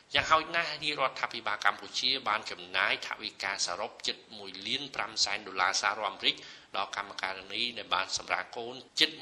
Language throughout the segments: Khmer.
យ៉ាងហោចណាស់រាជរដ្ឋាភិបាលកម្ពុជាបានចំណាយថវិកាសរុបជិត$1.5 លានសហរដ្ឋអាមេរិកដល់កម្មការិនីដែលបានសម្រាលកូនជិត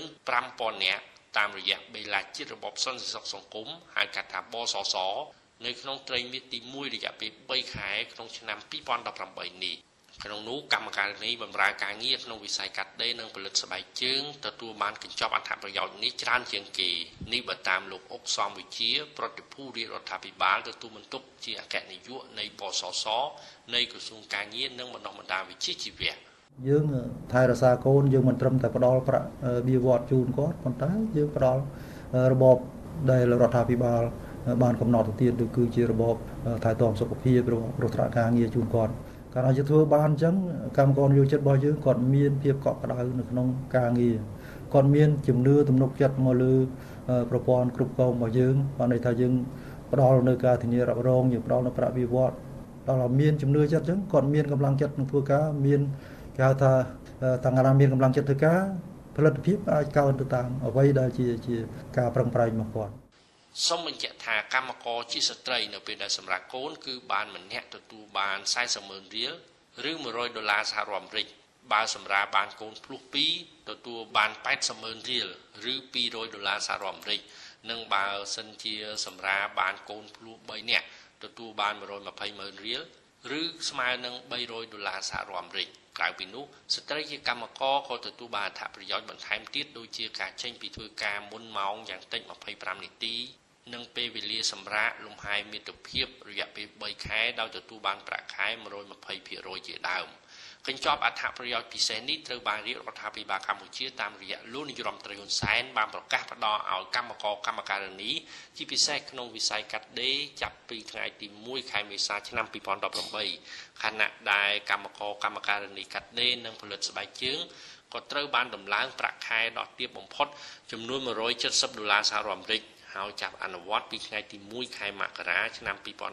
15,000 នាក់តាមរយៈបេឡាជាតិរបបសន្តិសុខសង្គមហៅកាត់ថាបសសនៅក្នុងត្រីមាសទី1រយៈពេល3ខែក្នុងឆ្នាំ2018នេះក្នុងនោះកម្មការិនីបម្រើការងារក្នុងវិស័យកាត់ដេរនិងផលិតស្បែកជើងទទួលបានកញ្ចប់អត្ថប្រយោជន៍នេះច្រើនជាងគេនេះបើតាមលោកអុកសំវិជាប្រតិភូរាជរដ្ឋាភិបាលទទួលបន្ទុកជាអគ្គនាយកនៃបសសនៃក្រសួងការងារនិងបណ្ដុះបណ្ដាលវិជ្ជាជីវៈយើងថែរក្សាកូនយើងមិនត្រឹមតែផ្ដល់ប្រាក់បៀវត្សជូនគាត់ប៉ុន្តែយើងផ្ដល់របបដែលរដ្ឋាភិបាលបានកំណត់ទៅទៀតគឺជារបបថែទាំសុខភាពរបស់រដ្ឋាភិបាលការងារជូនគាត់កាលណាយើងធ្វើបានអញ្ចឹងកម្មករយោចិត្តរបស់យើងគាត់មានភាពកក់ក្ដៅនៅក្នុងការងារគាត់មានជំនឿទំនុកចិត្តមកលើប្រព័ន្ធគ្រប់គ្រងរបស់យើងបានន័យថាយើងផ្ដល់នៅការធានារ៉ាប់រងយើងផ្ដល់នៅប្រាក់បៀវត្សដល់មានជំនឿចិត្តអញ្ចឹងគាត់មានកម្លាំងចិត្តក្នុងធ្វើការមានគេហៅថាតាំងណាមានកម្លាំងចិត្តធ្វើការផលិតភាពអាចកើនទៅតាមអ្វីដែលជាការប្រឹងប្រែងរបស់គាត់សូមបញ្ជាក់ថាកម្មករជាស្ត្រីនៅពេលដែលសម្រាប់កូនគឺបានម្នាក់ទទួលបាន$40,000ឬ$100សហរដ្ឋអាមេរិកបើសម្រាប់បានកូនភ្លោះ2ទទួលបាន$80,000ឬ$200សហរដ្ឋអាមេរិកនិងបើសិនជាសម្រាប់បានកូនភ្លោះ3នាក់ទទួលបាន$120,000ឬស្មើនឹង$300សហរដ្ឋអាមេរិកក្រៅពីនោះស្ត្រីជាកម្មករក៏ទទួលបានអត្ថប្រយោជន៍បន្ថែមទៀតដូចជាការចេញពីធ្វើការមុនម៉ោងយ៉ាងតិច25នាទីនិងពេលវេលាសម្រាកលំហែមិត្តភាពរយៈពេល3ខែដោយទទួលបានប្រាក់ខែ120%ជាដើមកញ្ចប់អត្ថប្រយោជន៍ពិសេសនេះត្រូវបានរាជរដ្ឋាភិបាលកម្ពុជាតាមរយៈលោកនាយរដ្ឋមន្ត្រីហ៊ុនសែនបានប្រកាសផ្តល់ឲ្យកម្មករកម្មការិនីជាពិសេសក្នុងវិស័យកាត់ដេរចាប់ពីថ្ងៃទី1ខែមេសាឆ្នាំ2018ខណៈដែលកម្មករកម្មការិនីកាត់ដេរនិងផលិតស្បែកជើងក៏ត្រូវបានដំឡើងប្រាក់ខែដល់ទាបបំផុតចំនួន$170សហរដ្ឋអាមេរិកហើយចាប់អនុវត្តពីថ្ងៃទី1ខែមករាឆ្នាំ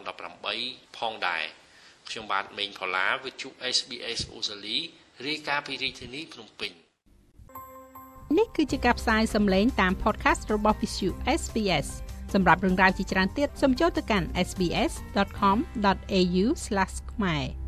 2018ផងដែរខ្ញុំបាទមេងផល្លាវិទ្យុ SBS អូស្ត្រាលីរាយការណ៍ពីរាជធានីភ្នំពេញនេះគឺជាការផ្សាយសំឡេងតាម podcast របស់ Visu SBS សម្រាប់រឿងរ៉ាវជាច្រើនទៀតសូមចូលទៅកាន់sbs.com.au/khmer